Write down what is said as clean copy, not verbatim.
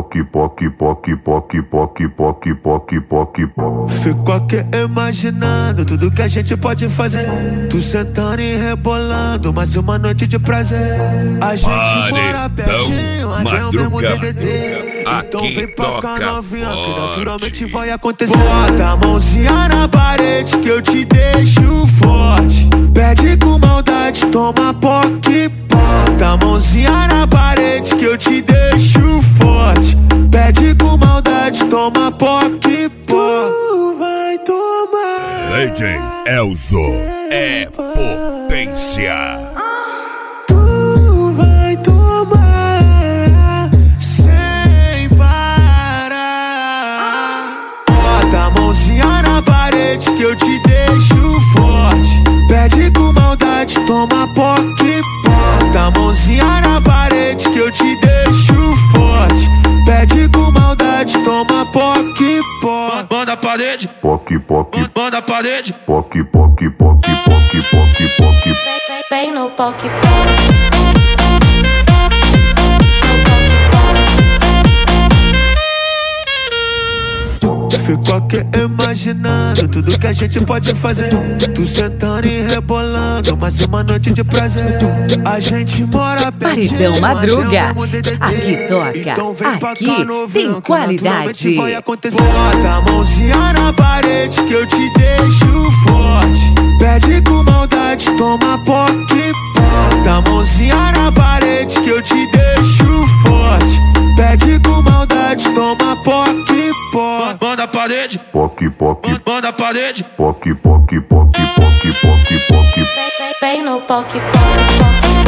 Fico aqui imaginando tudo que a gente pode fazer. Tu sentando e rebolando, mais uma noite de prazer. A gente mora pertinho, aqui é o mesmo DDD. Então vem pra cá novinha, que naturalmente vai acontecer. Bota a mãozinha na parede que eu te deixo forte. Pede com maldade, toma POC. Bota a mãozinha na parede que eu te deixo forte. Pede com maldade, toma POC. Tu vai tomar. Legend Elzo é potência. Tu vai tomar sem parar. Bota a mãozinha na parede que eu te deixo forte. Pede com maldade, toma POC. Bota a mãozinha na parede que eu te deixo forte. Pede com maldade, toma POC. Banda a parede, banda a parede, Vem no POC. Fico aqui imaginando tudo que a gente pode fazer. Tu sentando e rebolando, mais uma noite de prazer. A gente mora pertinho, Paredão Madruga, aqui toca, então vem pra aqui cá novinho, tem que qualidade. vai acontecer. Bota a mãozinha na parede que eu te deixo forte. Pede com maldade, toma POC. Bota a mãozinha na parede que eu te deixo forte. Pede com maldade, toma POC. banda a parede, banda a parede, Vem no POC.